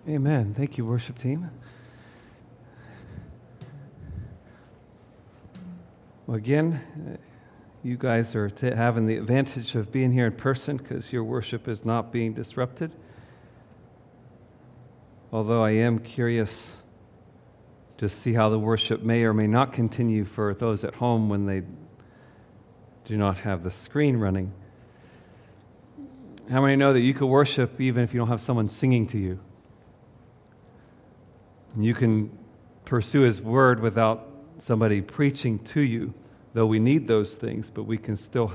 Amen. Thank you, worship team. Well, again, you guys are having the advantage of being here in person because your worship is not being disrupted. Although I am curious to see how the worship may or may not continue for those at home when they do not have the screen running. How many know that you can worship even if you don't have someone singing to you? You can pursue His Word without somebody preaching to you, though we need those things, but we can still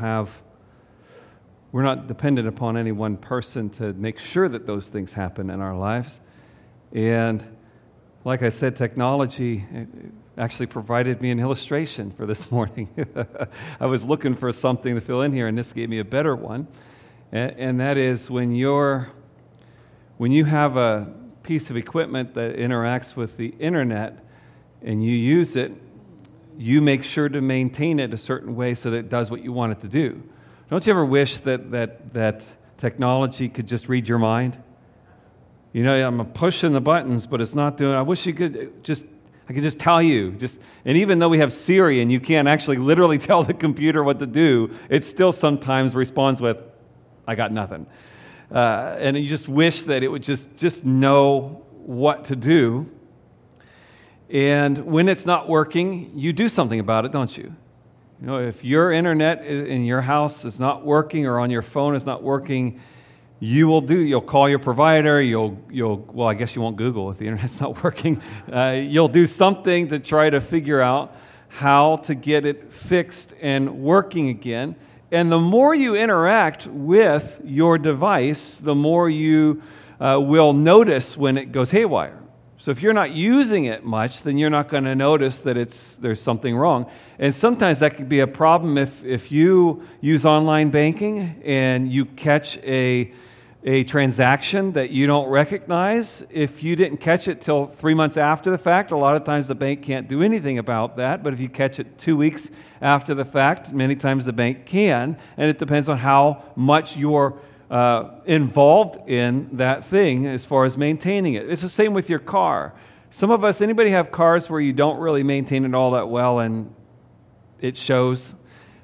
we're not dependent upon any one person to make sure that those things happen in our lives. And like I said, technology actually provided me an illustration for this morning. I was looking for something to fill in here, and this gave me a better one. And that is when you have a piece of equipment that interacts with the internet and you use it, you make sure to maintain it a certain way so that it does what you want it to do. Don't you ever wish that technology could just read your mind? You know, I'm pushing the buttons, but it's not doing. I wish I could just tell you. And even though we have Siri and you can't actually literally tell the computer what to do, it still sometimes responds with, "I got nothing." And you just wish that it would just know what to do. And when it's not working, you do something about it, don't you? You know, if your internet in your house is not working or on your phone is not working, you'll call your provider, well, I guess you won't Google if the internet's not working. You'll do something to try to figure out how to get it fixed and working again. And the more you interact with your device, the more you will notice when it goes haywire. So if you're not using it much, then you're not going to notice that there's something wrong. And sometimes that could be a problem if you use online banking and you catch a transaction that you don't recognize. If you didn't catch it till 3 months after the fact, a lot of times the bank can't do anything about that. But if you catch it 2 weeks after the fact, many times the bank can. And it depends on how much you're involved in that thing as far as maintaining it. It's the same with your car. Some of us, anybody have cars where you don't really maintain it all that well and it shows?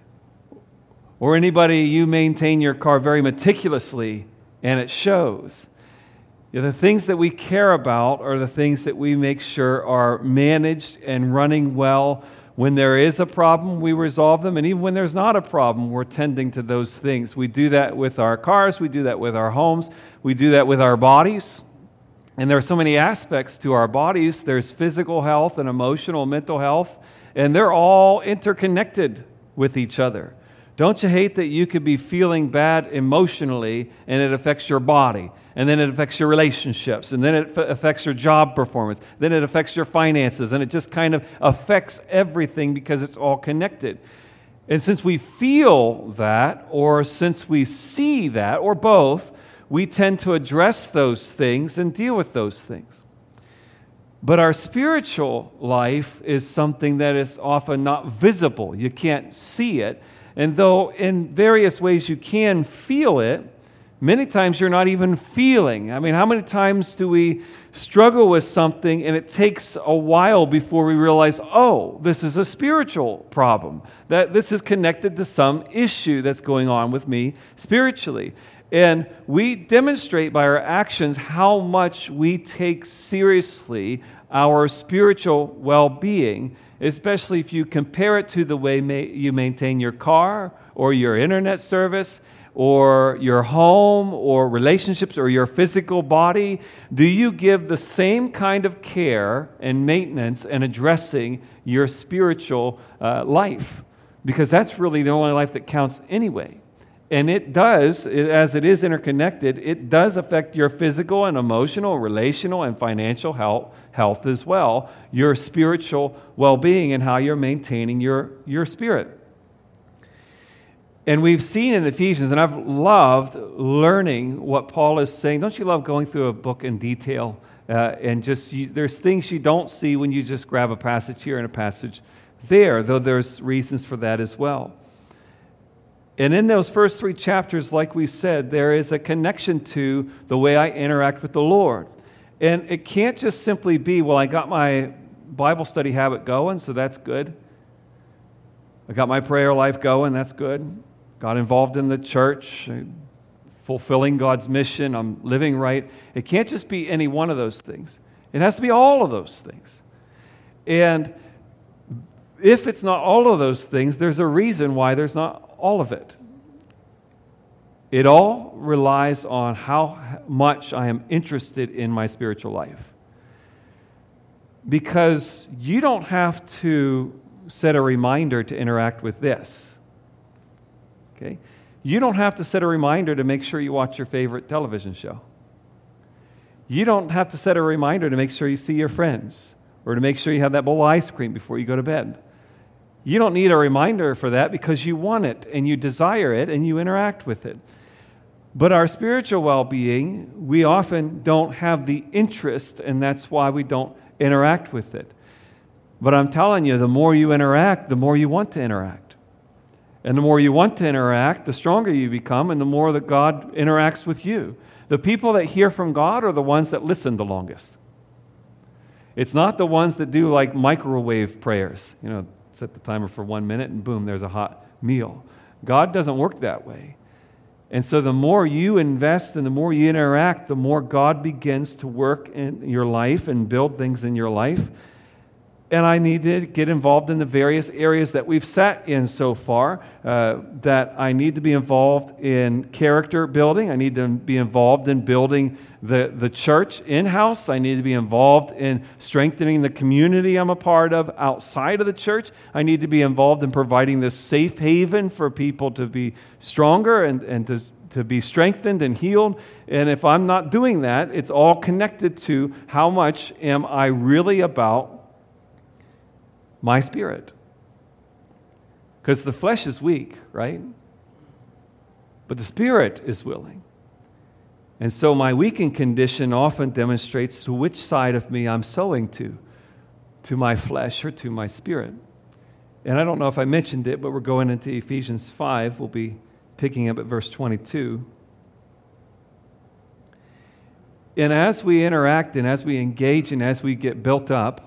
Or anybody, you maintain your car very meticulously and it shows? The things that we care about are the things that we make sure are managed and running well. When there is a problem, we resolve them. And even when there's not a problem, we're tending to those things. We do that with our cars. We do that with our homes. We do that with our bodies. And there are so many aspects to our bodies. There's physical health and emotional, mental health. And they're all interconnected with each other. Don't you hate that you could be feeling bad emotionally and it affects your body? And then it affects your relationships, and then it affects your job performance, then it affects your finances, and it just kind of affects everything because it's all connected. And since we feel that, or since we see that, or both, we tend to address those things and deal with those things. But our spiritual life is something that is often not visible. You can't see it. And though in various ways you can feel it, many times you're not even feeling. I mean, how many times do we struggle with something and it takes a while before we realize, oh, this is a spiritual problem, that this is connected to some issue that's going on with me spiritually. And we demonstrate by our actions how much we take seriously our spiritual well-being, especially if you compare it to the way you maintain your car or your internet service or your home or relationships or your physical body. Do you give the same kind of care and maintenance and addressing your spiritual life? Because that's really the only life that counts anyway. And it does, as it is interconnected, it does affect your physical and emotional, relational, and financial health as well, your spiritual well-being and how you're maintaining your spirit. And we've seen in Ephesians, and I've loved learning what Paul is saying. Don't you love going through a book in detail? There's things you don't see when you just grab a passage here and a passage there, though there's reasons for that as well. And in those first 3 chapters, like we said, there is a connection to the way I interact with the Lord. And it can't just simply be, well, I got my Bible study habit going, so that's good. I got my prayer life going, that's good. Got involved in the church, fulfilling God's mission, I'm living right. It can't just be any one of those things. It has to be all of those things. And if it's not all of those things, there's a reason why there's not all of it. It all relies on how much I am interested in my spiritual life. Because you don't have to set a reminder to interact with this. Okay? You don't have to set a reminder to make sure you watch your favorite television show. You don't have to set a reminder to make sure you see your friends or to make sure you have that bowl of ice cream before you go to bed. You don't need a reminder for that because you want it and you desire it and you interact with it. But our spiritual well-being, we often don't have the interest, and that's why we don't interact with it. But I'm telling you, the more you interact, the more you want to interact. And the more you want to interact, the stronger you become, and the more that God interacts with you. The people that hear from God are the ones that listen the longest. It's not the ones that do like microwave prayers. Set the timer for 1 minute and boom, there's a hot meal. God doesn't work that way. And so the more you invest and the more you interact, the more God begins to work in your life and build things in your life. And I need to get involved in the various areas that we've sat in so far, that I need to be involved in character building. I need to be involved in building the church in-house. I need to be involved in strengthening the community I'm a part of outside of the church. I need to be involved in providing this safe haven for people to be stronger and to be strengthened and healed. And if I'm not doing that, it's all connected to how much am I really about my spirit. Because the flesh is weak, right? But the spirit is willing. And so my weakened condition often demonstrates to which side of me I'm sowing to my flesh or to my spirit. And I don't know if I mentioned it, but we're going into Ephesians 5. We'll be picking up at verse 22. And as we interact and as we engage and as we get built up,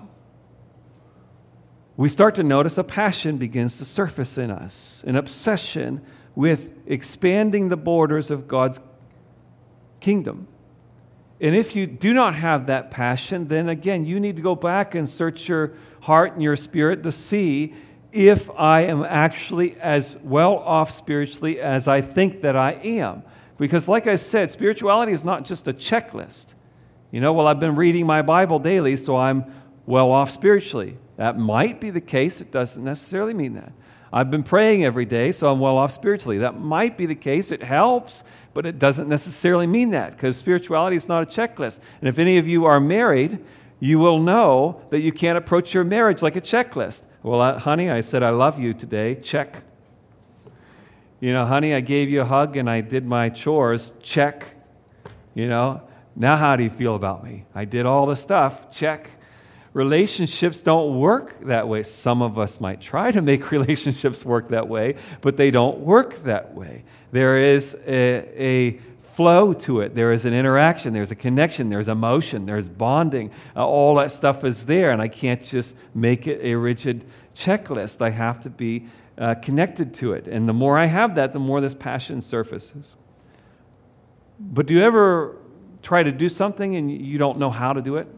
we start to notice a passion begins to surface in us, an obsession with expanding the borders of God's kingdom. And if you do not have that passion, then again, you need to go back and search your heart and your spirit to see if I am actually as well off spiritually as I think that I am. Because like I said, spirituality is not just a checklist. I've been reading my Bible daily, so I'm well off spiritually. That might be the case. It doesn't necessarily mean that. I've been praying every day, so I'm well off spiritually. That might be the case. It helps, but it doesn't necessarily mean that because spirituality is not a checklist. And if any of you are married, you will know that you can't approach your marriage like a checklist. Well, honey, I said I love you today. Check. Honey, I gave you a hug and I did my chores. Check. Now how do you feel about me? I did all the stuff. Check. Relationships don't work that way. Some of us might try to make relationships work that way, but they don't work that way. There is a flow to it. There is an interaction. There's a connection. There's emotion. There's bonding. All that stuff is there, and I can't just make it a rigid checklist. I have to be connected to it. And the more I have that, the more this passion surfaces. But do you ever try to do something and you don't know how to do it?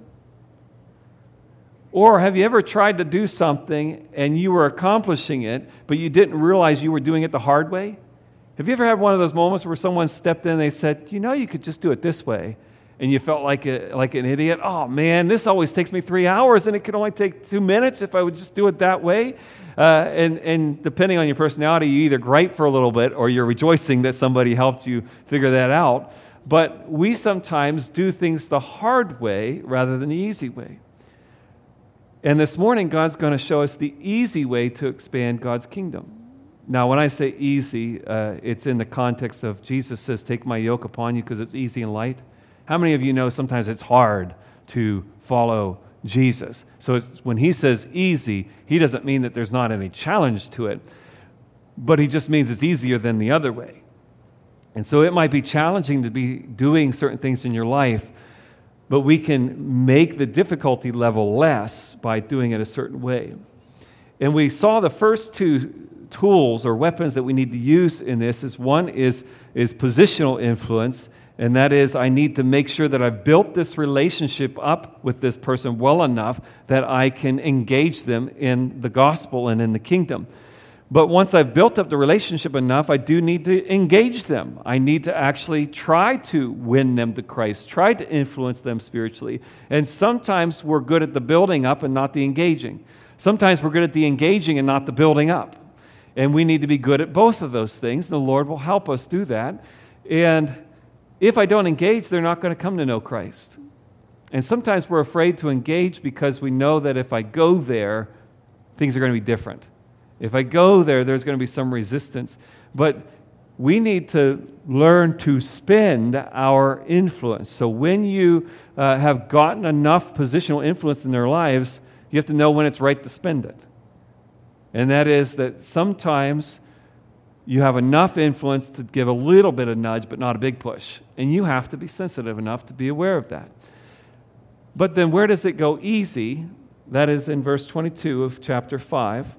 Or have you ever tried to do something and you were accomplishing it, but you didn't realize you were doing it the hard way? Have you ever had one of those moments where someone stepped in and they said, you could just do it this way, and you felt like an idiot? Oh man, this always takes me 3 hours and it could only take 2 minutes if I would just do it that way. And depending on your personality, you either gripe for a little bit or you're rejoicing that somebody helped you figure that out. But we sometimes do things the hard way rather than the easy way. And this morning, God's going to show us the easy way to expand God's kingdom. Now, when I say easy, it's in the context of Jesus says, take my yoke upon you because it's easy and light. How many of you know sometimes it's hard to follow Jesus? So when he says easy, he doesn't mean that there's not any challenge to it, but he just means it's easier than the other way. And so it might be challenging to be doing certain things in your life, but we can make the difficulty level less by doing it a certain way. And we saw the first two tools or weapons that we need to use in this is one is positional influence, and that is I need to make sure that I've built this relationship up with this person well enough that I can engage them in the gospel and in the kingdom. But once I've built up the relationship enough, I do need to engage them. I need to actually try to win them to Christ, try to influence them spiritually. And sometimes we're good at the building up and not the engaging. Sometimes we're good at the engaging and not the building up. And we need to be good at both of those things. And the Lord will help us do that. And if I don't engage, they're not going to come to know Christ. And sometimes we're afraid to engage because we know that if I go there, things are going to be different. If I go there, there's going to be some resistance. But we need to learn to spend our influence. So when you have gotten enough positional influence in their lives, you have to know when it's right to spend it. And that is that sometimes you have enough influence to give a little bit of nudge, but not a big push. And you have to be sensitive enough to be aware of that. But then where does it go easy? That is in verse 22 of chapter 5.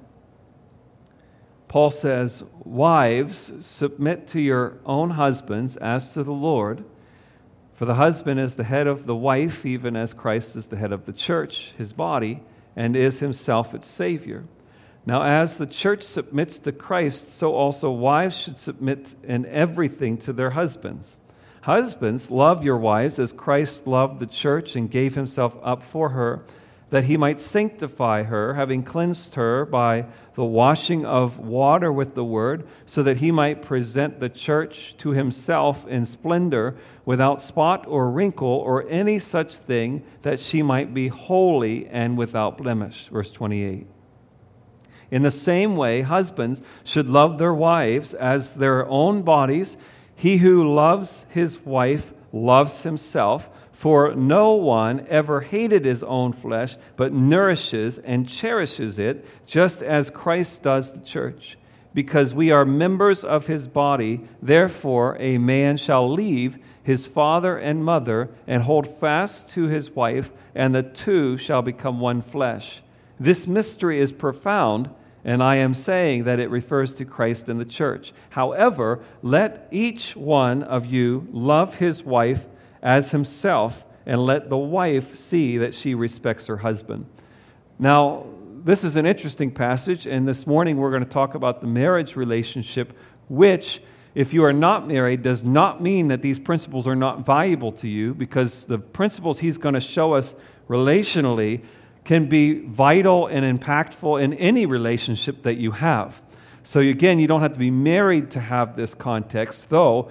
Paul says, "Wives, submit to your own husbands as to the Lord. For the husband is the head of the wife, even as Christ is the head of the church, his body, and is himself its Savior. Now, as the church submits to Christ, so also wives should submit in everything to their husbands. Husbands, love your wives as Christ loved the church and gave himself up for her, that he might sanctify her, having cleansed her by the washing of water with the word, so that he might present the church to himself in splendor, without spot or wrinkle or any such thing, that she might be holy and without blemish." Verse 28. In the same way, husbands should love their wives as their own bodies. He who loves his wife loves himself, for no one ever hated his own flesh, but nourishes and cherishes it, just as Christ does the church. Because we are members of his body, therefore a man shall leave his father and mother and hold fast to his wife, and the two shall become one flesh. This mystery is profound, and I am saying that it refers to Christ and the church. However, let each one of you love his wife as himself, and let the wife see that she respects her husband. Now, this is an interesting passage, and this morning we're going to talk about the marriage relationship, which, if you are not married, does not mean that these principles are not valuable to you, because the principles he's going to show us relationally can be vital and impactful in any relationship that you have. So again, you don't have to be married to have this context, though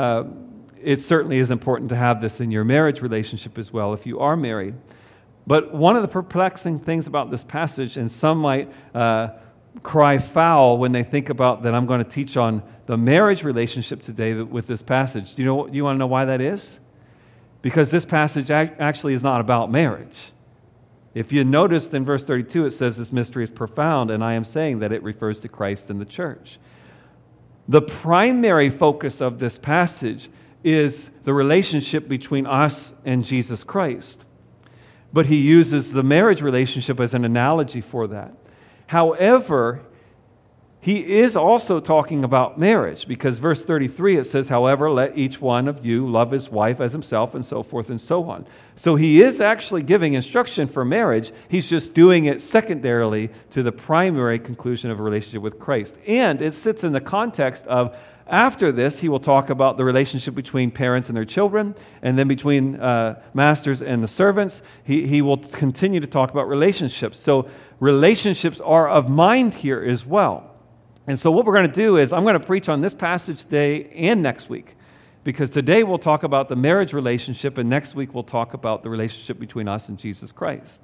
it certainly is important to have this in your marriage relationship as well if you are married. But one of the perplexing things about this passage, and some might cry foul when they think about that I'm going to teach on the marriage relationship today with this passage. Do you want to know why that is? Because this passage actually is not about marriage. If you noticed in verse 32, it says this mystery is profound, and I am saying that it refers to Christ and the church. The primary focus of this passage is the relationship between us and Jesus Christ. But he uses the marriage relationship as an analogy for that. However, he is also talking about marriage, because verse 33, it says, "However, let each one of you love his wife as himself," and so forth and so on. So he is actually giving instruction for marriage. He's just doing it secondarily to the primary conclusion of a relationship with Christ. And it sits in the context of, after this, he will talk about the relationship between parents and their children, and then between masters and the servants. He will continue to talk about relationships. So relationships are of mind here as well. And so what we're going to do is I'm going to preach on this passage today and next week, because today we'll talk about the marriage relationship, and next week we'll talk about the relationship between us and Jesus Christ.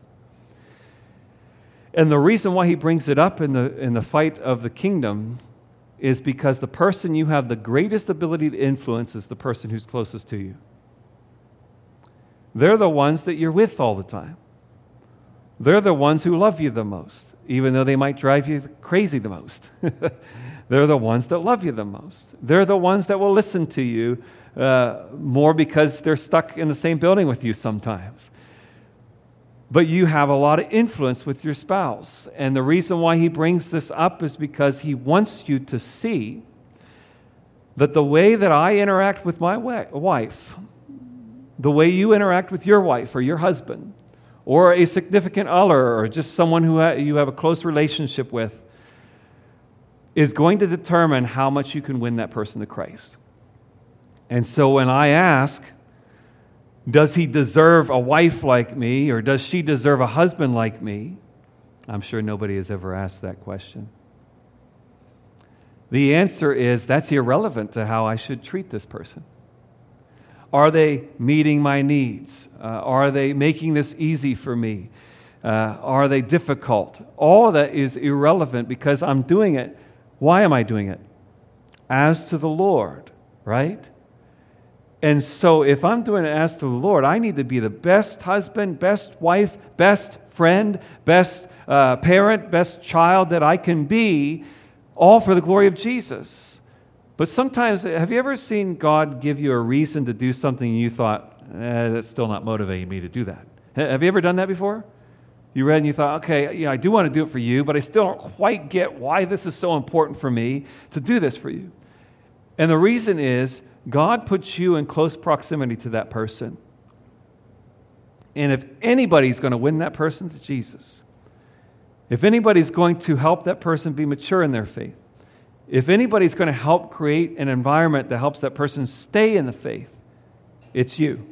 And the reason why he brings it up in the fight of the kingdom is because the person you have the greatest ability to influence is the person who's closest to you. They're the ones that you're with all the time. They're the ones who love you the most, even though they might drive you crazy the most. They're the ones that love you the most. They're the ones that will listen to you more because they're stuck in the same building with you sometimes. But you have a lot of influence with your spouse. And the reason why he brings this up is because he wants you to see that the way that I interact with my wife, the way you interact with your wife or your husband, or a significant other, or just someone who you have a close relationship with, is going to determine how much you can win that person to Christ. And so when I ask, does he deserve a wife like me, or does she deserve a husband like me? I'm sure nobody has ever asked that question. The answer is that's irrelevant to how I should treat this person. Are they meeting my needs? Are they making this easy for me? Are they difficult? All of that is irrelevant because I'm doing it. Why am I doing it? As to the Lord, right? And so if I'm doing it as to the Lord, I need to be the best husband, best wife, best friend, best parent, best child that I can be, all for the glory of Jesus. But sometimes, have you ever seen God give you a reason to do something and you thought, that's still not motivating me to do that? Have you ever done that before? You read and you thought, okay, I do want to do it for you, but I still don't quite get why this is so important for me to do this for you. And the reason is, God puts you in close proximity to that person. And if anybody's going to win that person to Jesus, if anybody's going to help that person be mature in their faith, if anybody's going to help create an environment that helps that person stay in the faith, it's you.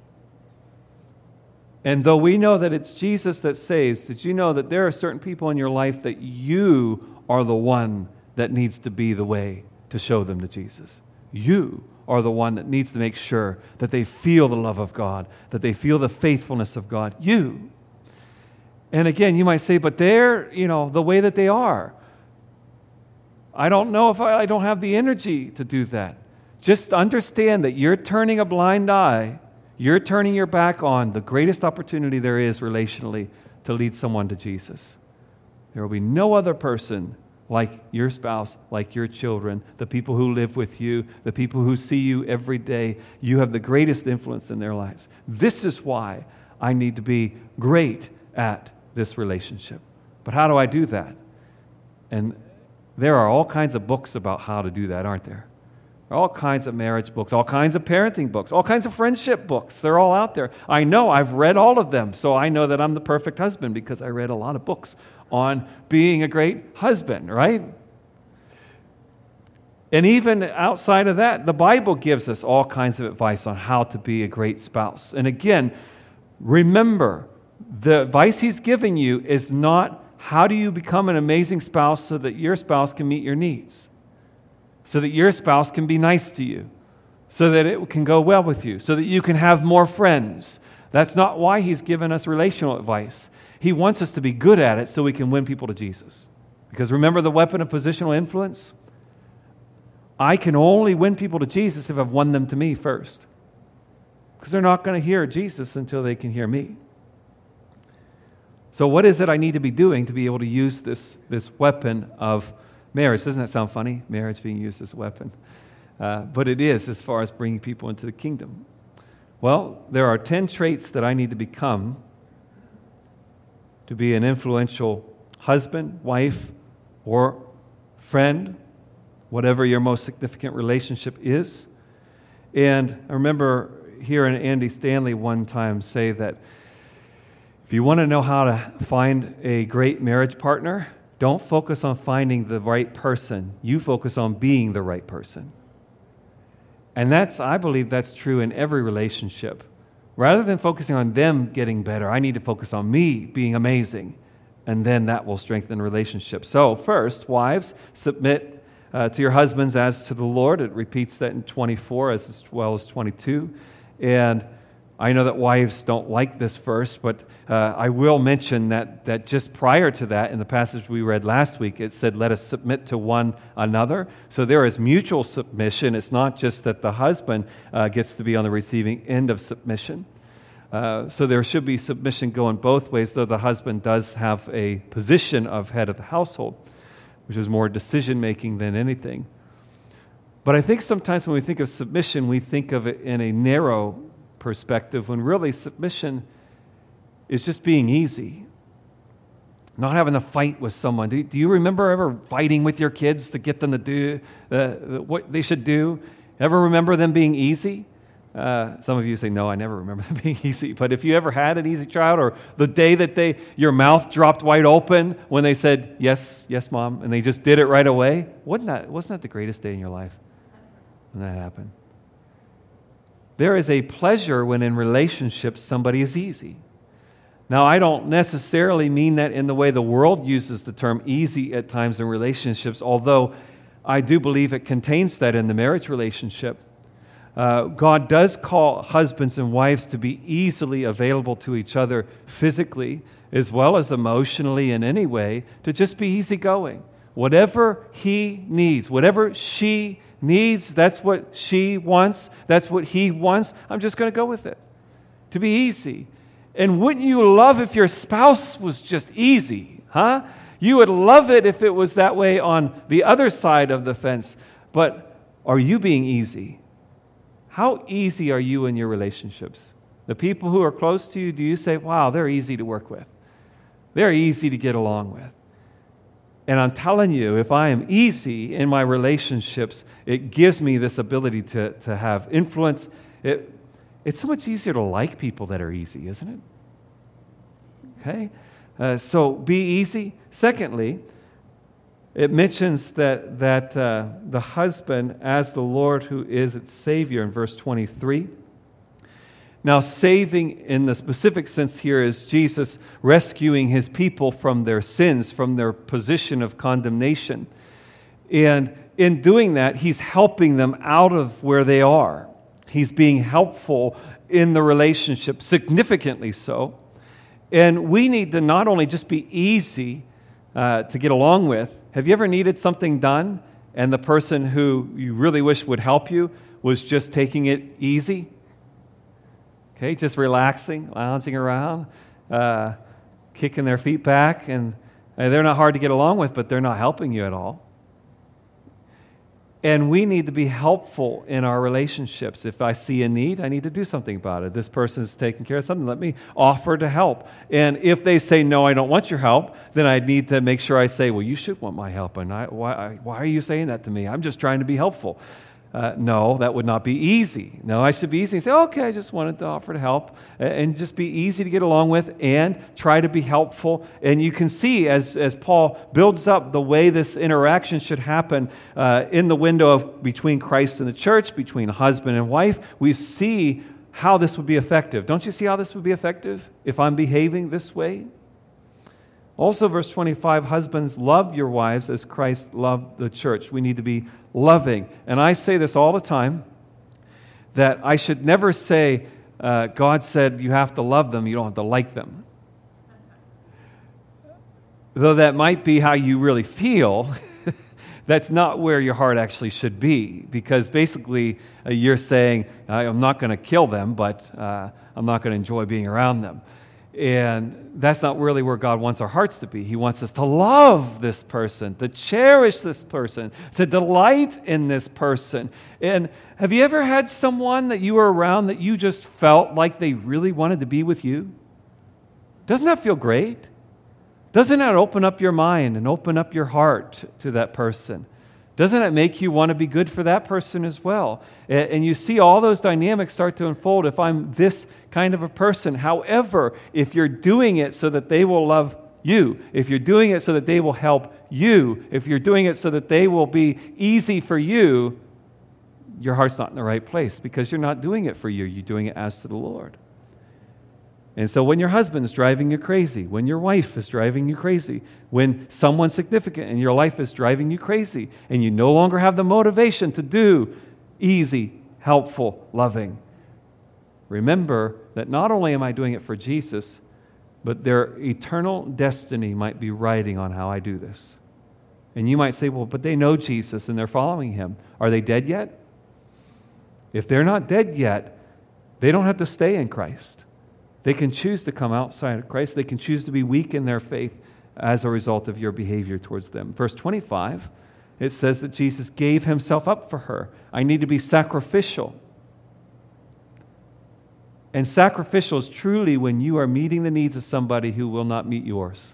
And though we know that it's Jesus that saves, did you know that there are certain people in your life that you are the one that needs to be the way to show them to Jesus? You are the one that needs to make sure that they feel the love of God, that they feel the faithfulness of God. You. And again, you might say, but they're, the way that they are. I don't know if I don't have the energy to do that. Just understand that you're turning a blind eye. You're turning your back on the greatest opportunity there is relationally to lead someone to Jesus. There will be no other person like your spouse, like your children, the people who live with you, the people who see you every day. You have the greatest influence in their lives. This is why I need to be great at this relationship. But how do I do that? And there are all kinds of books about how to do that, aren't there? All kinds of marriage books, all kinds of parenting books, all kinds of friendship books. They're all out there. I know, I've read all of them, so I know that I'm the perfect husband because I read a lot of books on being a great husband, right? And even outside of that, the Bible gives us all kinds of advice on how to be a great spouse. And again, remember, the advice he's giving you is not how do you become an amazing spouse so that your spouse can meet your needs, so that your spouse can be nice to you, so that it can go well with you, so that you can have more friends. That's not why he's given us relational advice. He wants us to be good at it so we can win people to Jesus. Because remember the weapon of positional influence? I can only win people to Jesus if I've won them to me first. Because they're not going to hear Jesus until they can hear me. So what is it I need to be doing to be able to use this weapon of marriage? Doesn't that sound funny? Marriage being used as a weapon. But it is as far as bringing people into the kingdom. Well, there are 10 traits that I need to become to be an influential husband, wife, or friend, whatever your most significant relationship is. And I remember hearing Andy Stanley one time say that if you want to know how to find a great marriage partner, don't focus on finding the right person. You focus on being the right person. And I believe that's true in every relationship. Rather than focusing on them getting better, I need to focus on me being amazing. And then that will strengthen the relationship. So first, wives, submit to your husbands as to the Lord. It repeats that in 24 as well as 22. And I know that wives don't like this verse, but I will mention that just prior to that, in the passage we read last week, it said, let us submit to one another. So there is mutual submission. It's not just that the husband gets to be on the receiving end of submission. So there should be submission going both ways, though the husband does have a position of head of the household. which is more decision-making than anything. But I think sometimes when we think of submission, we think of it in a narrow perspective, when really submission is just being easy. Not having to fight with someone. Do you remember ever fighting with your kids to get them to do what they should do? Ever remember them being easy? Some of you say, no, I never remember them being easy. But if you ever had an easy child, or the day that your mouth dropped wide open when they said, yes, yes, Mom, and they just did it right away, wasn't that the greatest day in your life when that happened? There is a pleasure when in relationships somebody is easy. Now, I don't necessarily mean that in the way the world uses the term easy at times in relationships, although I do believe it contains that in the marriage relationship. God does call husbands and wives to be easily available to each other physically as well as emotionally in any way, to just be easygoing. Whatever he needs, whatever she needs, that's what she wants, that's what he wants, I'm just going to go with it. To be easy. And wouldn't you love if your spouse was just easy, huh? You would love it if it was that way on the other side of the fence. But are you being easy? How easy are you in your relationships? The people who are close to you, do you say, wow, they're easy to work with? They're easy to get along with. And I'm telling you, if I am easy in my relationships, it gives me this ability to have influence. It's so much easier to like people that are easy, isn't it? Okay? So be easy. Secondly, it mentions that the husband as the Lord who is its Savior in verse 23. Now, saving in the specific sense here is Jesus rescuing his people from their sins, from their position of condemnation. And in doing that, he's helping them out of where they are. He's being helpful in the relationship, significantly so. And we need to not only just be easy to get along with. Have you ever needed something done and the person who you really wish would help you was just taking it easy? Okay, just relaxing, lounging around, kicking their feet back, and they're not hard to get along with, but they're not helping you at all. And we need to be helpful in our relationships. If I see a need, I need to do something about it. This person is taking care of something. Let me offer to help. And if they say, no, I don't want your help, then I need to make sure I say, well, you should want my help. And why are you saying that to me? I'm just trying to be helpful. No, that would not be easy. No, I should be easy and say, okay, I just wanted to offer to help, and just be easy to get along with and try to be helpful. And you can see as Paul builds up the way this interaction should happen in the window of between Christ and the church, between husband and wife, we see how this would be effective. Don't you see how this would be effective if I'm behaving this way? Also, verse 25, husbands, love your wives as Christ loved the church. We need to be loving. And I say this all the time, that I should never say, God said you have to love them, you don't have to like them. Though that might be how you really feel, that's not where your heart actually should be. Because basically, you're saying, I'm not going to kill them, but I'm not going to enjoy being around them. And that's not really where God wants our hearts to be. He wants us to love this person, to cherish this person, to delight in this person. And have you ever had someone that you were around that you just felt like they really wanted to be with you? Doesn't that feel great? Doesn't that open up your mind and open up your heart to that person? Doesn't it make you want to be good for that person as well? And you see all those dynamics start to unfold if I'm this kind of a person. However, if you're doing it so that they will love you, if you're doing it so that they will help you, if you're doing it so that they will be easy for you, your heart's not in the right place because you're not doing it for you. You're doing it as to the Lord. And so when your husband's driving you crazy, when your wife is driving you crazy, when someone significant in your life is driving you crazy, and you no longer have the motivation to do easy, helpful, loving, remember that not only am I doing it for Jesus, but their eternal destiny might be riding on how I do this. And you might say, well, but they know Jesus and they're following him. Are they dead yet? If they're not dead yet, they don't have to stay in Christ. They can choose to come outside of Christ. They can choose to be weak in their faith as a result of your behavior towards them. Verse 25, it says that Jesus gave himself up for her. I need to be sacrificial. And sacrificial is truly when you are meeting the needs of somebody who will not meet yours.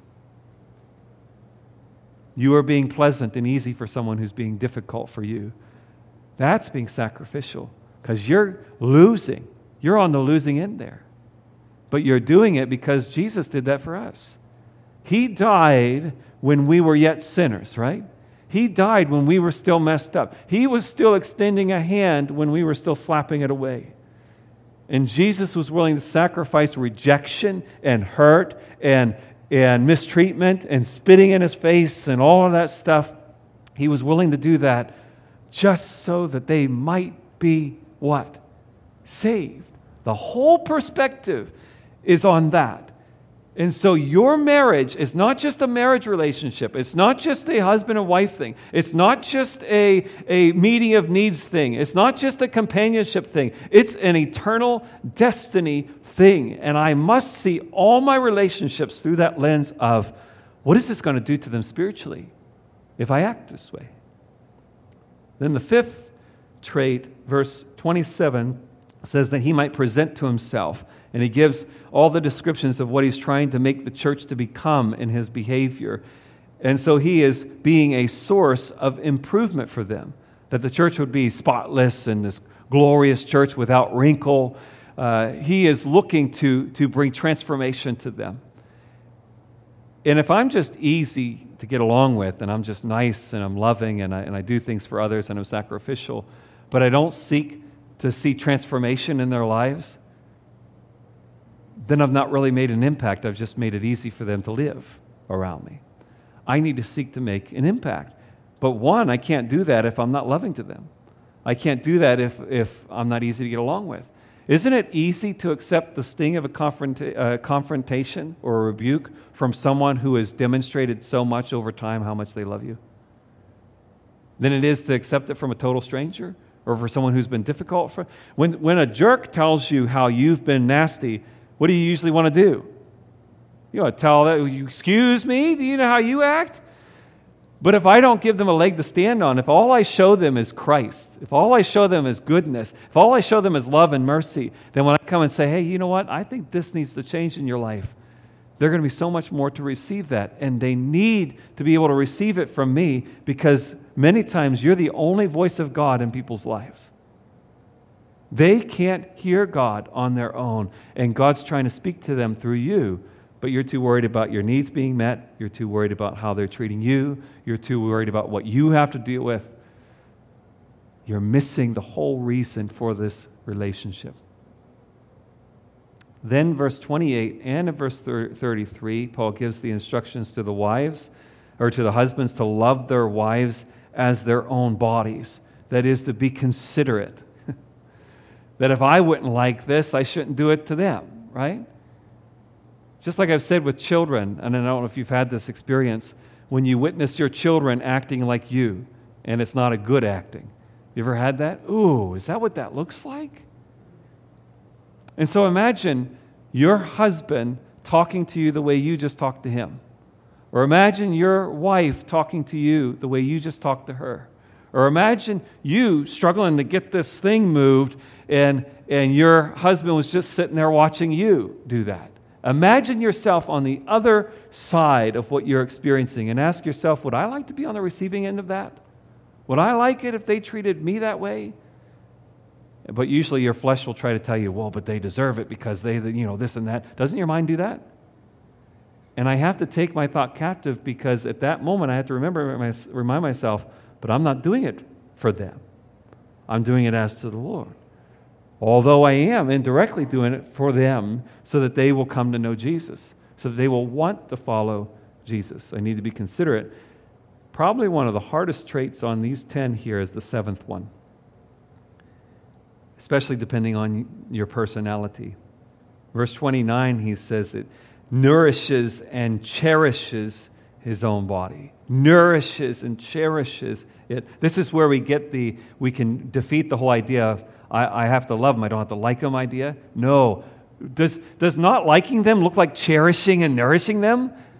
You are being pleasant and easy for someone who's being difficult for you. That's being sacrificial because you're losing. You're on the losing end there. But you're doing it because Jesus did that for us. He died when we were yet sinners, right? He died when we were still messed up. He was still extending a hand when we were still slapping it away. And Jesus was willing to sacrifice rejection and hurt and mistreatment and spitting in his face and all of that stuff. He was willing to do that just so that they might be what? Saved. The whole perspective is on that. And so your marriage is not just a marriage relationship. It's not just a husband and wife thing. It's not just a meeting of needs thing. It's not just a companionship thing. It's an eternal destiny thing. And I must see all my relationships through that lens of what is this going to do to them spiritually if I act this way? Then the fifth trait, verse 27, says that he might present to himself. And he gives all the descriptions of what he's trying to make the church to become in his behavior. And so he is being a source of improvement for them, that the church would be spotless and this glorious church without wrinkle. He is looking to bring transformation to them. And if I'm just easy to get along with, and I'm just nice and I'm loving and I do things for others and I'm sacrificial, but I don't seek to see transformation in their lives, then I've not really made an impact. I've just made it easy for them to live around me. I need to seek to make an impact. But one, I can't do that if I'm not loving to them. I can't do that if I'm not easy to get along with. Isn't it easy to accept the sting of a confrontation or a rebuke from someone who has demonstrated so much over time how much they love you than it is to accept it from a total stranger or for someone who's been difficult? When a jerk tells you how you've been nasty, what do you usually want to do? You want to tell that, excuse me, do you know how you act? But if I don't give them a leg to stand on, if all I show them is Christ, if all I show them is goodness, if all I show them is love and mercy, then when I come and say, hey, you know what, I think this needs to change in your life, they're going to be so much more to receive that. And they need to be able to receive it from me because many times you're the only voice of God in people's lives. They can't hear God on their own, and God's trying to speak to them through you, but you're too worried about your needs being met. You're too worried about how they're treating you. You're too worried about what you have to deal with. You're missing the whole reason for this relationship. Then verse 28 and in verse 33, Paul gives the instructions to the wives, or to the husbands, to love their wives as their own bodies. That is, to be considerate. That if I wouldn't like this, I shouldn't do it to them, right? Just like I've said with children, and I don't know if you've had this experience, when you witness your children acting like you, and it's not a good acting. You ever had that? Ooh, is that what that looks like? And so imagine your husband talking to you the way you just talked to him. Or imagine your wife talking to you the way you just talked to her. Or imagine you struggling to get this thing moved and your husband was just sitting there watching you do that. Imagine yourself on the other side of what you're experiencing and ask yourself, would I like to be on the receiving end of that? Would I like it if they treated me that way? But usually your flesh will try to tell you, well, but they deserve it because they, this and that. Doesn't your mind do that? And I have to take my thought captive because at that moment I have to remind myself, but I'm not doing it for them. I'm doing it as to the Lord. Although I am indirectly doing it for them so that they will come to know Jesus, so that they will want to follow Jesus. I need to be considerate. Probably one of the hardest traits on these 10 here is the seventh one, especially depending on your personality. Verse 29, he says it nourishes and cherishes his own body. Nourishes and cherishes it. This is where we can defeat the whole idea of, I have to love them, I don't have to like them idea. No. Does not liking them look like cherishing and nourishing them?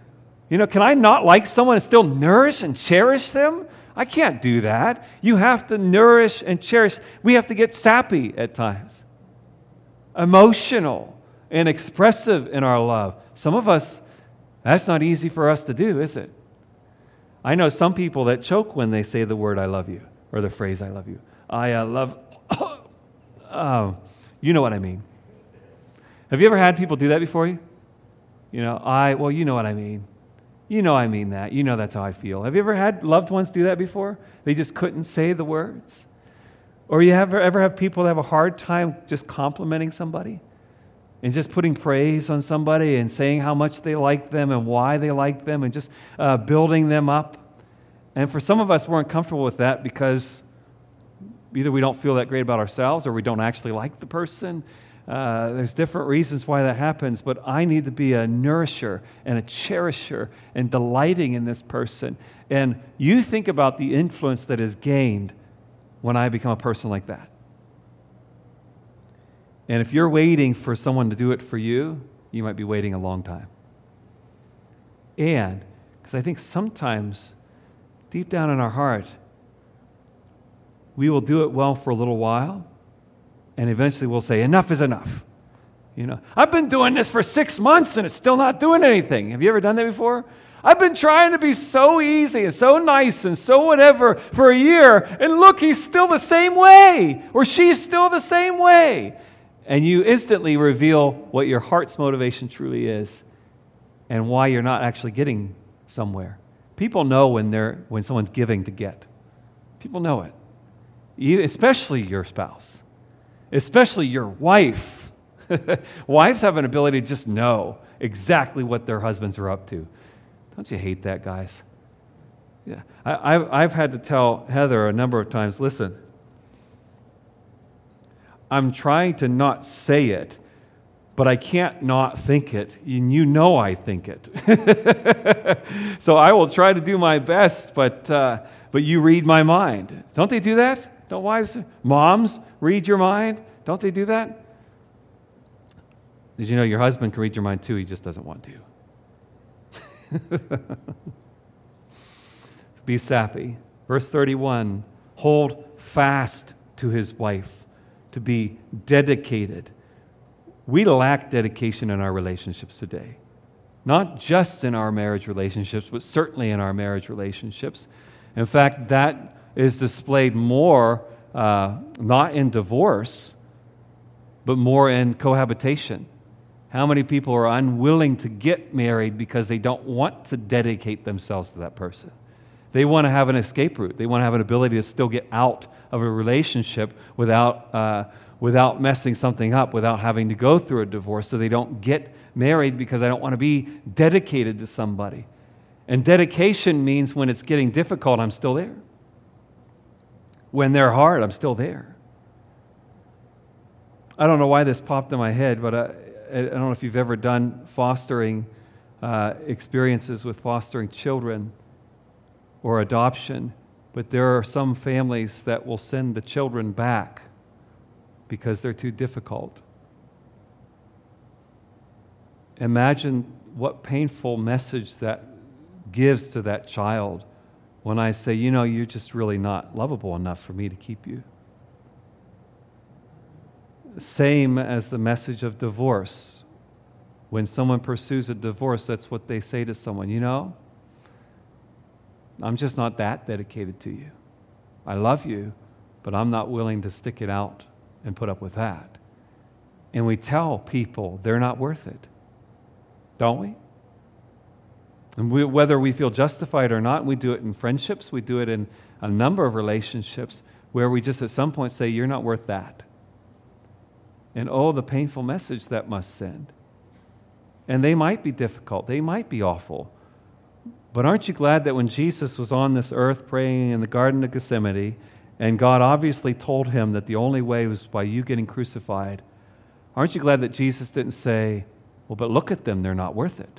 Can I not like someone and still nourish and cherish them? I can't do that. You have to nourish and cherish. We have to get sappy at times, emotional and expressive in our love. Some of us, that's not easy for us to do, is it? I know some people that choke when they say the word "I love you" or the phrase "I love you." I love, you know what I mean. Have you ever had people do that before you? You know what I mean. I mean that. That's how I feel. Have you ever had loved ones do that before? They just couldn't say the words? Or you ever have people that have a hard time just complimenting somebody and just putting praise on somebody and saying how much they like them and why they like them and just building them up? And for some of us, we're uncomfortable with that because either we don't feel that great about ourselves or we don't actually like the person. There's different reasons why that happens, but I need to be a nourisher and a cherisher and delighting in this person. And you think about the influence that is gained when I become a person like that. And if you're waiting for someone to do it for you, you might be waiting a long time. And, because I think sometimes, deep down in our heart, we will do it well for a little while, and eventually we'll say, enough is enough. I've been doing this for 6 months and it's still not doing anything. Have you ever done that before? I've been trying to be so easy and so nice and so whatever for a year, and look, he's still the same way, or she's still the same way. And you instantly reveal what your heart's motivation truly is and why you're not actually getting somewhere. People know when someone's giving to get. People know it, especially your spouse. Especially your wife. Wives have an ability to just know exactly what their husbands are up to. Don't you hate that, guys? Yeah, I've had to tell Heather a number of times, listen, I'm trying to not say it, but I can't not think it. And I think it. So I will try to do my best, but you read my mind. Don't they do that? Don't wives, moms read your mind? Don't they do that? Did you know your husband can read your mind too? He just doesn't want to. Be sappy. Verse 31, hold fast to his wife, to be dedicated. We lack dedication in our relationships today. Not just in our marriage relationships, but certainly in our marriage relationships. In fact, that is displayed more not in divorce, but more in cohabitation. How many people are unwilling to get married because they don't want to dedicate themselves to that person? They want to have an escape route. They want to have an ability to still get out of a relationship without messing something up, without having to go through a divorce, so they don't get married because I don't want to be dedicated to somebody. And dedication means when it's getting difficult, I'm still there. When they're hard, I'm still there. I don't know why this popped in my head, but I don't know if you've ever done fostering experiences with fostering children or adoption, but there are some families that will send the children back because they're too difficult. Imagine what painful message that gives to that child when I say, you're just really not lovable enough for me to keep you. Same as the message of divorce. When someone pursues a divorce, that's what they say to someone. I'm just not that dedicated to you. I love you, but I'm not willing to stick it out and put up with that. And we tell people they're not worth it. Don't we? And whether we feel justified or not, we do it in friendships, we do it in a number of relationships where we just at some point say, you're not worth that. And the painful message that must send. And they might be difficult, they might be awful. But aren't you glad that when Jesus was on this earth praying in the Garden of Gethsemane, and God obviously told him that the only way was by you getting crucified, aren't you glad that Jesus didn't say, well, but look at them, they're not worth it?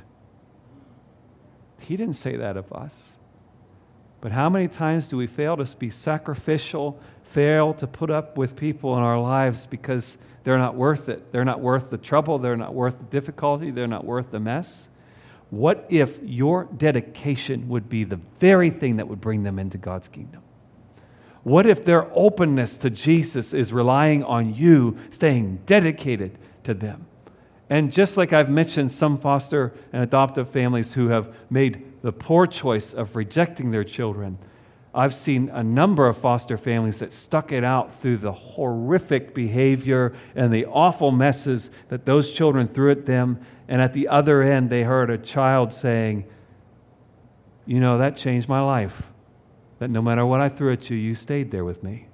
He didn't say that of us. But how many times do we fail to be sacrificial, fail to put up with people in our lives because they're not worth it? They're not worth the trouble, they're not worth the difficulty, they're not worth the mess. What if your dedication would be the very thing that would bring them into God's kingdom? What if their openness to Jesus is relying on you staying dedicated to them? And just like I've mentioned some foster and adoptive families who have made the poor choice of rejecting their children, I've seen a number of foster families that stuck it out through the horrific behavior and the awful messes that those children threw at them. And at the other end, they heard a child saying, you know, that changed my life. That no matter what I threw at you, you stayed there with me.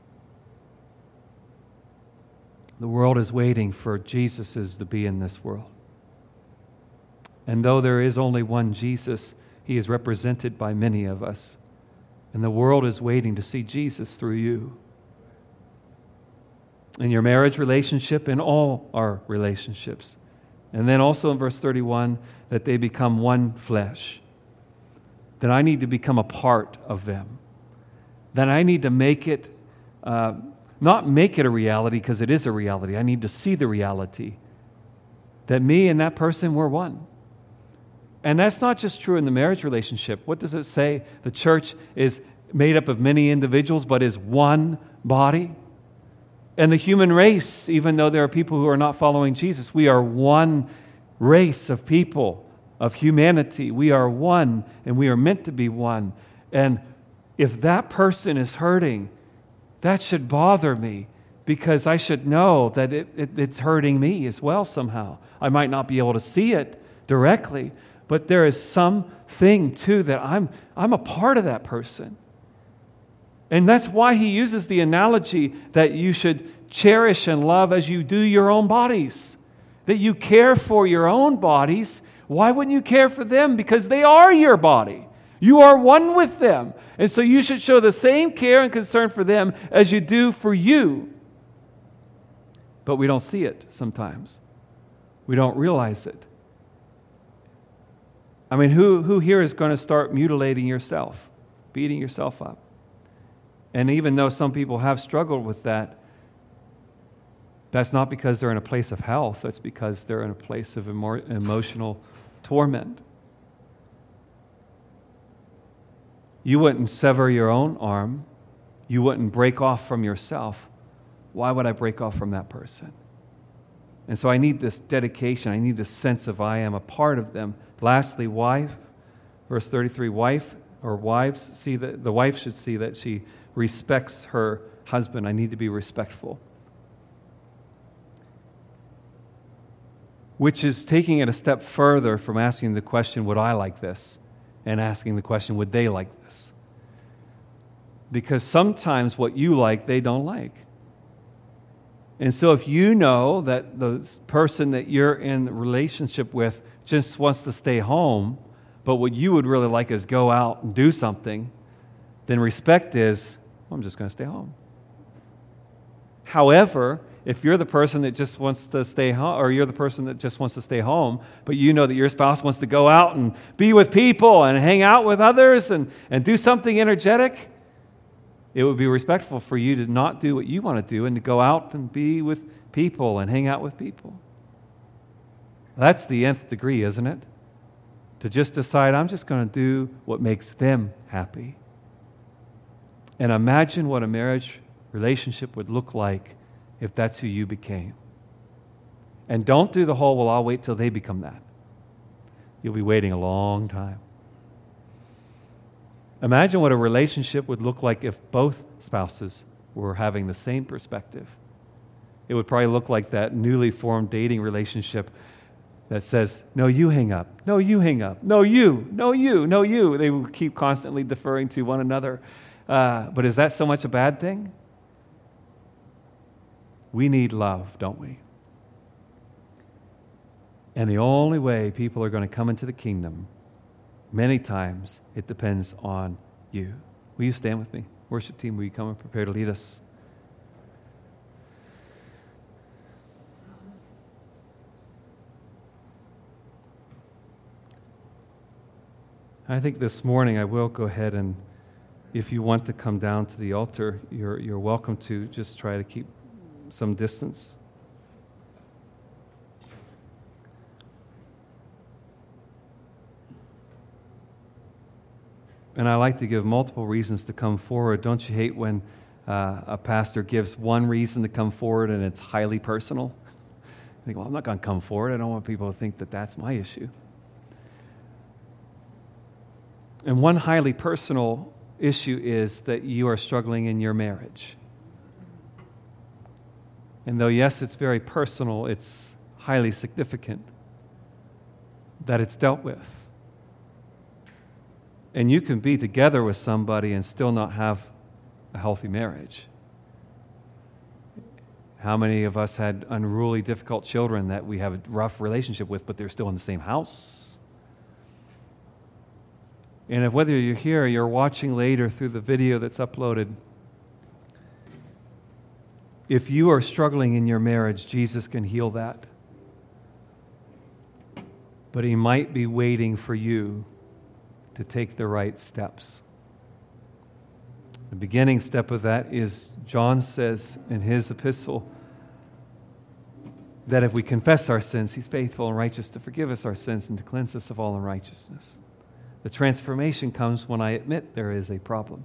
The world is waiting for Jesuses to be in this world. And though there is only one Jesus, he is represented by many of us. And the world is waiting to see Jesus through you. In your marriage relationship, in all our relationships. And then also in verse 31, that they become one flesh. That I need to become a part of them. That I need to make it, not make it a reality because it is a reality. I need to see the reality. That me and that person, we're one. And that's not just true in the marriage relationship. What does it say? The church is made up of many individuals, but is one body. And the human race, even though there are people who are not following Jesus, we are one race of people, of humanity. We are one, and we are meant to be one. And if that person is hurting, that should bother me, because I should know that it's hurting me as well somehow. I might not be able to see it directly, but there is something too that I'm a part of that person. And that's why he uses the analogy that you should cherish and love as you do your own bodies. That you care for your own bodies. Why wouldn't you care for them? Because they are your body. You are one with them. And so you should show the same care and concern for them as you do for you. But we don't see it sometimes. We don't realize it. I mean, who here is going to start mutilating yourself, beating yourself up? And even though some people have struggled with that, that's not because they're in a place of health. That's because they're in a place of emotional torment. You wouldn't sever your own arm. You wouldn't break off from yourself. Why would I break off from that person? And so I need this dedication. I need this sense of I am a part of them. Lastly, wife, verse 33, wives see that the wife should see that she respects her husband. I need to be respectful. Which is taking it a step further from asking the question, would I like this? And asking the question, would they like this? Because sometimes what you like, they don't like. And so if you know that the person that you're in a relationship with just wants to stay home, but what you would really like is go out and do something, then respect is, well, I'm just going to stay home. However, if you're the person that just wants to stay home, or you're the person that just wants to stay home, but you know that your spouse wants to go out and be with people and hang out with others and do something energetic, it would be respectful for you to not do what you want to do and to go out and be with people and hang out with people. That's the nth degree, isn't it? To just decide, I'm just going to do what makes them happy. And imagine what a marriage relationship would look like if that's who you became. And don't do the whole, well, I'll wait till they become that. You'll be waiting a long time. Imagine what a relationship would look like if both spouses were having the same perspective. It would probably look like that newly formed dating relationship that says, no, you hang up. No, you hang up. No, you. No, you. No, you. They will keep constantly deferring to one another. But is that so much a bad thing? We need love, don't we? And the only way people are going to come into the kingdom, many times, it depends on you. Will you stand with me? Worship team, will you come and prepare to lead us? I think this morning I will go ahead and, if you want to come down to the altar, you're welcome to. Just try to keep some distance. And I like to give multiple reasons to come forward. Don't you hate when a pastor gives one reason to come forward and it's highly personal? I think, well, I'm not going to come forward. I don't want people to think that that's my issue. And one highly personal issue is that you are struggling in your marriage. And though, yes, it's very personal, it's highly significant that it's dealt with. And you can be together with somebody and still not have a healthy marriage. How many of us had unruly, difficult children that we have a rough relationship with, but they're still in the same house? And if whether you're here or you're watching later through the video that's uploaded, if you are struggling in your marriage, Jesus can heal that. But He might be waiting for you to take the right steps. The beginning step of that is, John says in his epistle, that if we confess our sins, He's faithful and righteous to forgive us our sins and to cleanse us of all unrighteousness. The transformation comes when I admit there is a problem.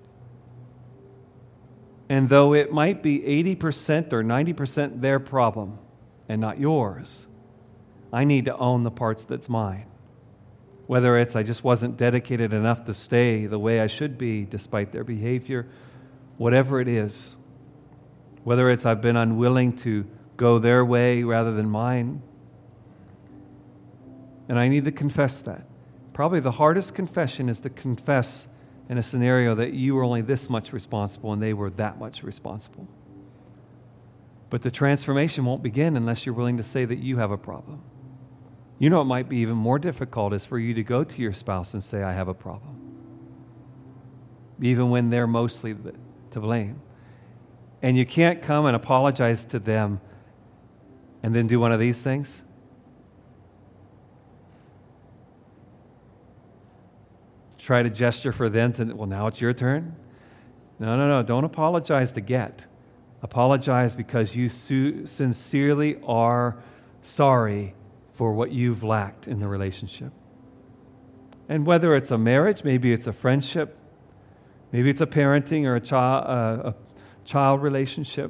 And though it might be 80% or 90% their problem and not yours, I need to own the parts that's mine. Whether it's I just wasn't dedicated enough to stay the way I should be despite their behavior, whatever it is. Whether it's I've been unwilling to go their way rather than mine. And I need to confess that. Probably the hardest confession is to confess in a scenario that you were only this much responsible and they were that much responsible. But the transformation won't begin unless you're willing to say that you have a problem. You know, it might be even more difficult is for you to go to your spouse and say, I have a problem. Even when they're mostly to blame. And you can't come and apologize to them and then do one of these things. Try to gesture for them to, well, now it's your turn. No. Don't apologize to get. Apologize because you sincerely are sorry for what you've lacked in the relationship. And whether it's a marriage, maybe it's a friendship, maybe it's a parenting or a child relationship.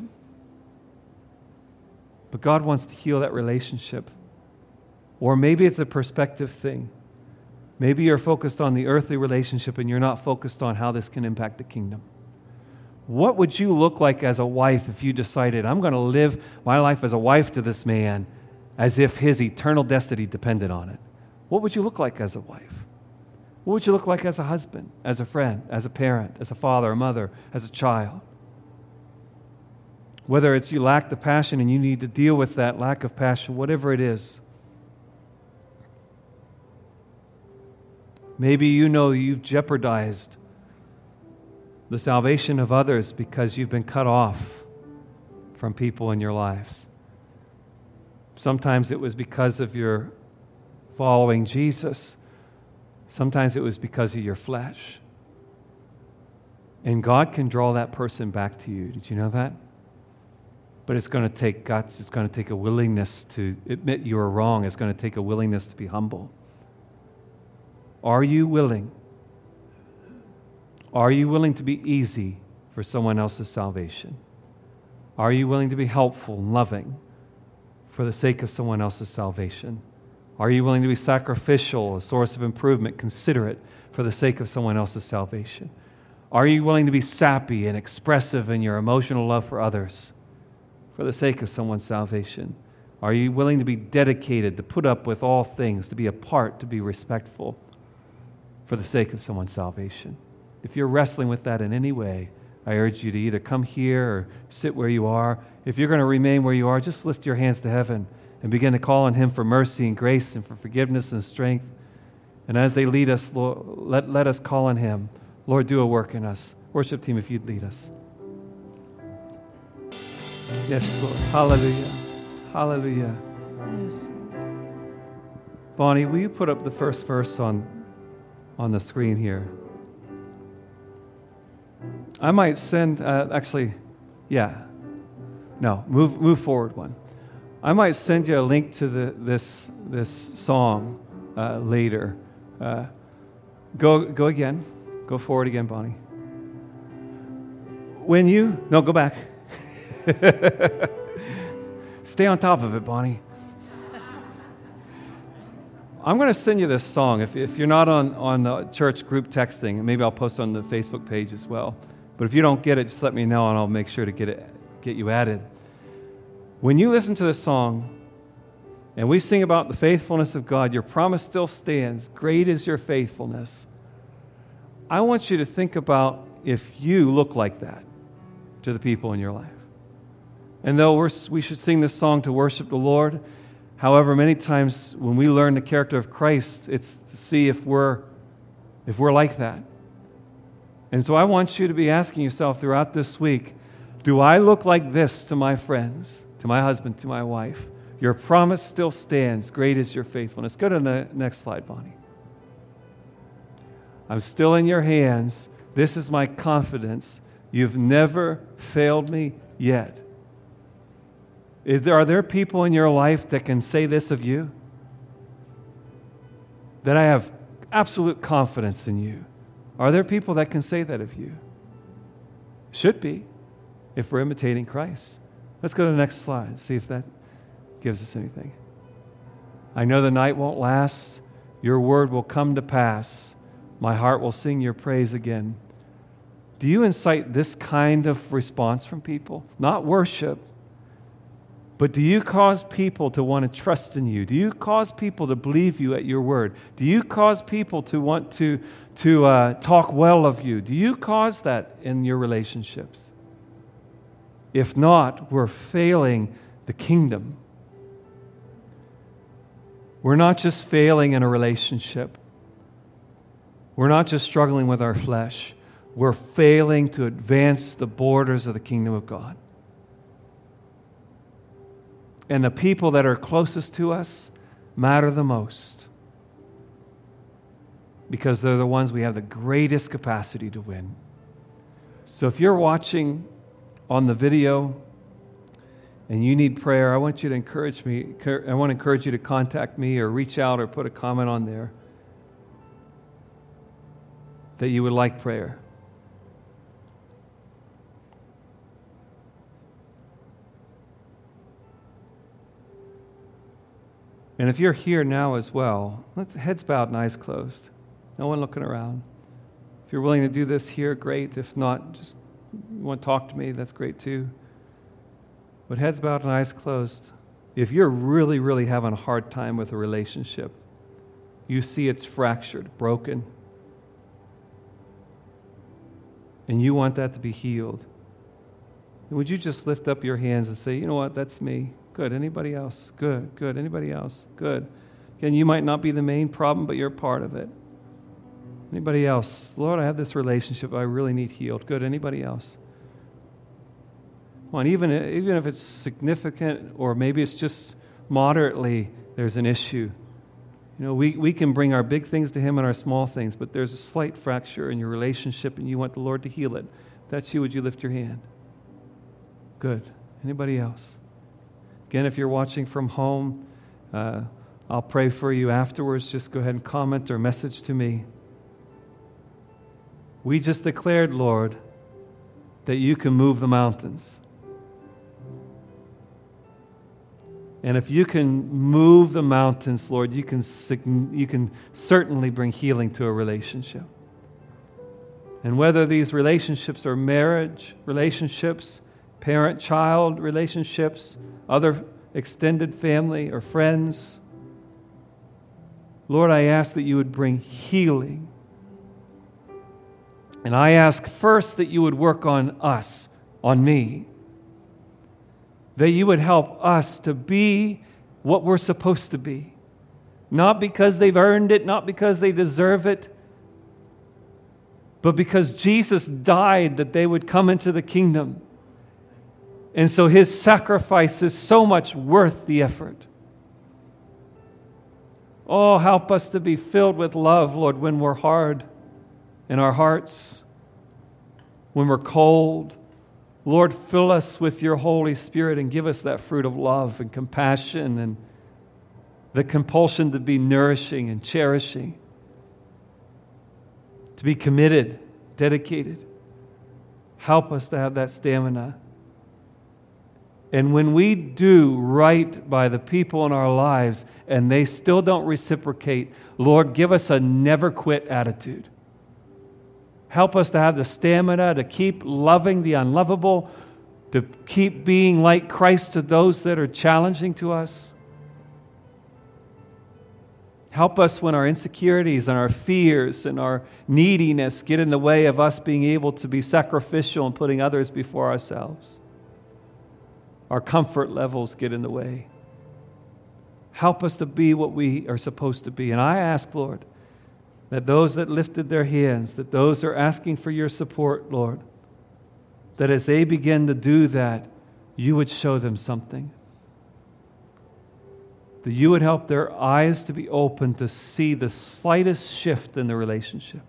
But God wants to heal that relationship. Or maybe it's a perspective thing. Maybe you're focused on the earthly relationship and you're not focused on how this can impact the kingdom. What would you look like as a wife if you decided, I'm going to live my life as a wife to this man as if his eternal destiny depended on it? What would you look like as a wife? What would you look like as a husband, as a friend, as a parent, as a father, a mother, as a child? Whether it's you lack the passion and you need to deal with that lack of passion, whatever it is. Maybe you know you've jeopardized the salvation of others because you've been cut off from people in your lives. Sometimes it was because of your following Jesus. Sometimes it was because of your flesh. And God can draw that person back to you. Did you know that? But it's going to take guts. It's going to take a willingness to admit you are wrong. It's going to take a willingness to be humble. Are you willing? Are you willing to be easy for someone else's salvation? Are you willing to be helpful and loving for the sake of someone else's salvation? Are you willing to be sacrificial, a source of improvement, considerate for the sake of someone else's salvation? Are you willing to be sappy and expressive in your emotional love for others for the sake of someone's salvation? Are you willing to be dedicated, to put up with all things, to be apart, to be respectful for the sake of someone's salvation? If you're wrestling with that in any way, I urge you to either come here or sit where you are. If you're going to remain where you are, just lift your hands to heaven and begin to call on Him for mercy and grace and for forgiveness and strength. And as they lead us, Lord, let us call on Him. Lord, do a work in us. Worship team, if you'd lead us. Yes, Lord. Hallelujah. Hallelujah. Yes. Bonnie, will you put up the first verse on the screen here? I might send, move forward one. I might send you a link to this song later. Go again. Go forward again, Bonnie. No, go back. Stay on top of it, Bonnie. I'm going to send you this song. If you're not on the church group texting, maybe I'll post it on the Facebook page as well. But if you don't get it, just let me know and I'll make sure to get you added. When you listen to this song and we sing about the faithfulness of God, your promise still stands. Great is your faithfulness. I want you to think about if you look like that to the people in your life. And though we should sing this song to worship the Lord, however, many times when we learn the character of Christ, it's to see if we're like that. And so I want you to be asking yourself throughout this week, do I look like this to my friends, to my husband, to my wife? Your promise still stands. Great is your faithfulness. Go to the next slide, Bonnie. I'm still in your hands. This is my confidence. You've never failed me yet. Are there people in your life that can say this of you? That I have absolute confidence in you. Are there people that can say that of you? Should be, if we're imitating Christ. Let's go to the next slide, see if that gives us anything. I know the night won't last. Your word will come to pass. My heart will sing your praise again. Do you incite this kind of response from people? Not worship, but do you cause people to want to trust in you? Do you cause people to believe you at your word? Do you cause people to want to talk well of you? Do you cause that in your relationships? If not, we're failing the kingdom. We're not just failing in a relationship. We're not just struggling with our flesh. We're failing to advance the borders of the kingdom of God. And the people that are closest to us matter the most because they're the ones we have the greatest capacity to win. So if you're watching on the video and you need prayer, I want to encourage you to contact me or reach out or put a comment on there that you would like prayer. And if you're here now as well, heads bowed and eyes closed. No one looking around. If you're willing to do this here, great. If not, just you want to talk to me, that's great too. But heads bowed and eyes closed. If you're really, really having a hard time with a relationship, you see it's fractured, broken, and you want that to be healed, would you just lift up your hands and say, you know what, that's me. Good. Anybody else? Good. Good. Anybody else? Good. Again, you might not be the main problem, but you're part of it. Anybody else? Lord, I have this relationship I really need healed. Good. Anybody else? Come on, even if it's significant or maybe it's just moderately, there's an issue. You know, we can bring our big things to Him and our small things, but there's a slight fracture in your relationship and you want the Lord to heal it. If that's you, would you lift your hand? Good. Anybody else? Again, if you're watching from home, I'll pray for you afterwards. Just go ahead and comment or message to me. We just declared, Lord, that you can move the mountains. And if you can move the mountains, Lord, you can certainly bring healing to a relationship. And whether these relationships are marriage relationships, parent-child relationships, other extended family or friends, Lord, I ask that you would bring healing. And I ask first that you would work on us, on me, that you would help us to be what we're supposed to be. Not because they've earned it, not because they deserve it, but because Jesus died that they would come into the kingdom. And so His sacrifice is so much worth the effort. Oh, help us to be filled with love, Lord, when we're hard in our hearts, when we're cold. Lord, fill us with your Holy Spirit and give us that fruit of love and compassion and the compulsion to be nourishing and cherishing, to be committed, dedicated. Help us to have that stamina. And when we do right by the people in our lives and they still don't reciprocate, Lord, give us a never quit attitude. Help us to have the stamina to keep loving the unlovable, to keep being like Christ to those that are challenging to us. Help us when our insecurities and our fears and our neediness get in the way of us being able to be sacrificial and putting others before ourselves. Our comfort levels get in the way. Help us to be what we are supposed to be. And I ask, Lord, that those that lifted their hands, that those that are asking for your support, Lord, that as they begin to do that, you would show them something. That you would help their eyes to be open to see the slightest shift in the relationship.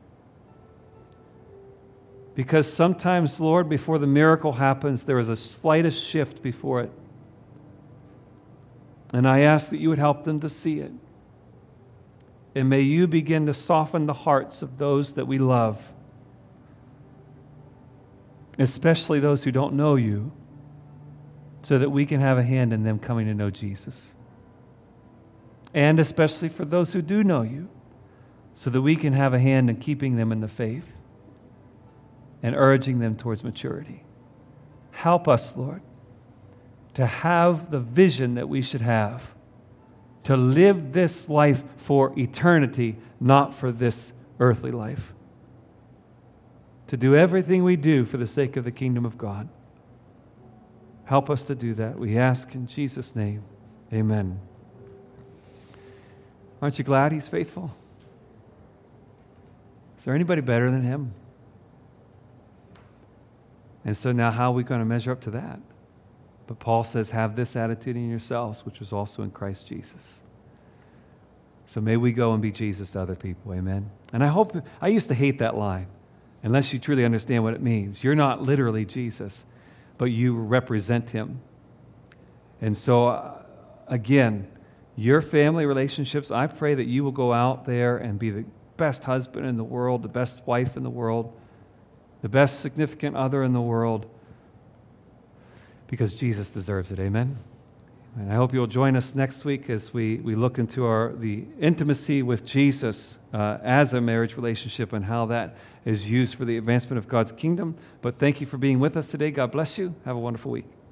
Because sometimes, Lord, before the miracle happens, there is a slightest shift before it. And I ask that you would help them to see it. And may you begin to soften the hearts of those that we love, especially those who don't know you, so that we can have a hand in them coming to know Jesus. And especially for those who do know you, so that we can have a hand in keeping them in the faith and urging them towards maturity. Help us, Lord, to have the vision that we should have, to live this life for eternity, not for this earthly life. To do everything we do for the sake of the kingdom of God. Help us to do that. We ask in Jesus' name. Amen. Aren't you glad He's faithful? Is there anybody better than Him? And so now how are we going to measure up to that? But Paul says, have this attitude in yourselves, which was also in Christ Jesus. So may we go and be Jesus to other people, amen? And I used to hate that line, unless you truly understand what it means. You're not literally Jesus, but you represent Him. And so, again, your family relationships, I pray that you will go out there and be the best husband in the world, the best wife in the world, the best significant other in the world, because Jesus deserves it. Amen? And I hope you'll join us next week as we look into the intimacy with Jesus as a marriage relationship and how that is used for the advancement of God's kingdom. But thank you for being with us today. God bless you. Have a wonderful week.